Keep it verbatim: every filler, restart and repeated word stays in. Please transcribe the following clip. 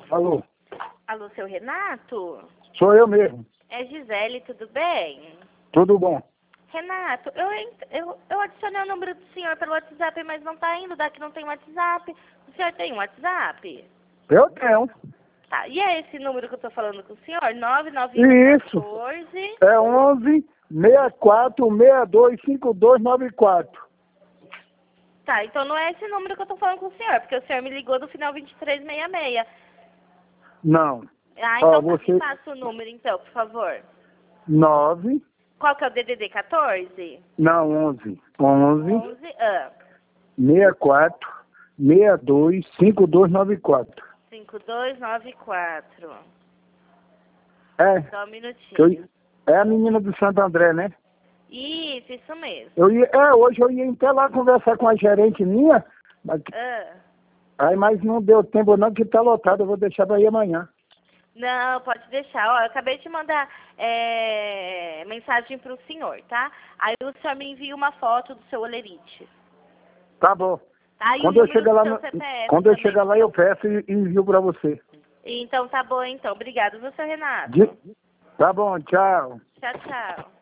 Alô? Alô, seu Renato? Sou eu mesmo. É Gisele, tudo bem? Tudo bom? Renato, eu, ent- eu, eu adicionei o número do senhor pelo WhatsApp, mas não tá indo, daqui não tem WhatsApp. O senhor tem um WhatsApp? Eu tenho. Tá, e é esse número que eu tô falando com o senhor? nove nove um Isso. quatorze. É onze, sessenta e quatro, sessenta e dois, cinquenta e dois, noventa e quatro. Tá, então não é esse número que eu tô falando com o senhor, porque o senhor me ligou no final vinte e três sessenta e seis. Não. Ah, Ó, então você... me passa o número então, por favor. nove. Qual que é o D D D quatorze? Não, onze. onze, onze, ah, sessenta e quatro, sessenta e dois, cinquenta e dois, noventa e quatro. cinco dois nove quatro. É. Só um que minutinho. eu- É a menina do Santo André, né? Isso, isso mesmo. Eu ia... É, hoje eu ia até lá conversar com a gerente minha, mas... Ah, Aí, mas não deu tempo não, que tá lotado. Eu vou deixar pra ir amanhã. não, pode deixar. Ó, eu acabei de mandar é, mensagem para o senhor, tá? Aí o senhor me envia uma foto do seu olerite. Tá bom. Tá? E o Quando eu número chegar do lá, seu no... C P F quando eu também. chegar lá, eu peço e e envio pra você. Então tá bom, então. Obrigado, viu, seu Renato? De... Tá bom, tchau. Tchau, tchau.